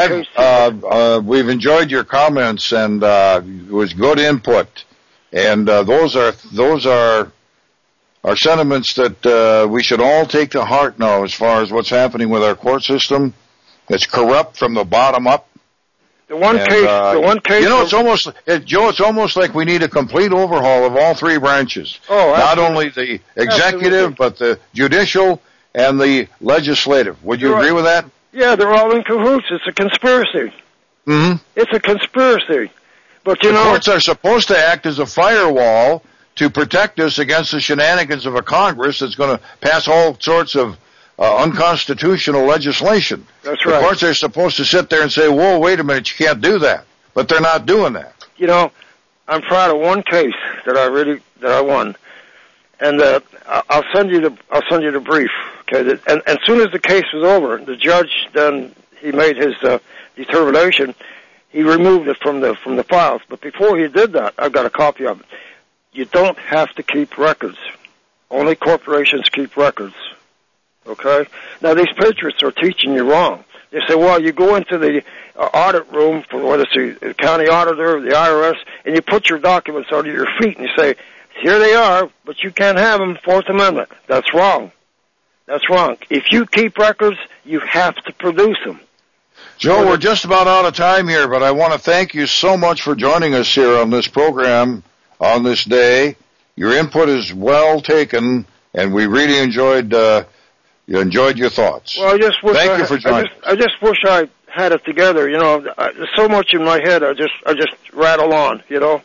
We've enjoyed your comments, and it was good input. And those are sentiments that we should all take to heart now, as far as what's happening with our court system. It's corrupt from the bottom up. The one case. You know, it's almost like we need a complete overhaul of all three branches. Oh, not only the executive, but the judicial and the legislative. Would you agree with that? Yeah, they're all in cahoots. It's a conspiracy. Mm-hmm. It's a conspiracy. But the courts are supposed to act as a firewall to protect us against the shenanigans of a Congress that's going to pass all sorts of unconstitutional legislation. That's right. The courts are supposed to sit there and say, whoa, wait a minute, you can't do that. But they're not doing that. You know, I'm proud of one case that I won. And I'll send you the brief. Okay. And as soon as the case was over, the judge then he made his determination. He removed it from the files. But before he did that, I've got a copy of it. You don't have to keep records. Only corporations keep records. Okay? Now, these patriots are teaching you wrong. They say, well, you go into the audit room for whether it's the county auditor or the IRS, and you put your documents under your feet, and you say, here they are, but you can't have them, Fourth Amendment. That's wrong. That's wrong. If you keep records, you have to produce them. Joe, we're just about out of time here, but I want to thank you so much for joining us here on this program on this day. Your input is well taken, and we really enjoyed your thoughts. Well, thank you for joining. I just wish I had it together. You know, there's so much in my head. I just rattle on. You know,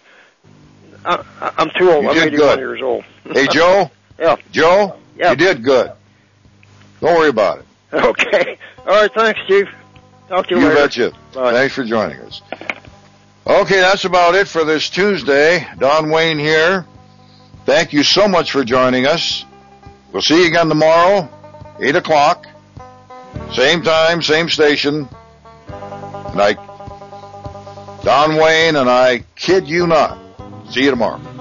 I'm too old. I'm 81 years old. Hey, Joe. Yeah. Joe. Yeah. You did good. Don't worry about it. Okay. All right. Thanks, Chief. Talk to you later. You betcha. Bye. Thanks for joining us. Okay, that's about it for this Tuesday. Don Wayne here. Thank you so much for joining us. We'll see you again tomorrow, 8 o'clock. Same time, same station. And Don Wayne, and I kid you not. See you tomorrow.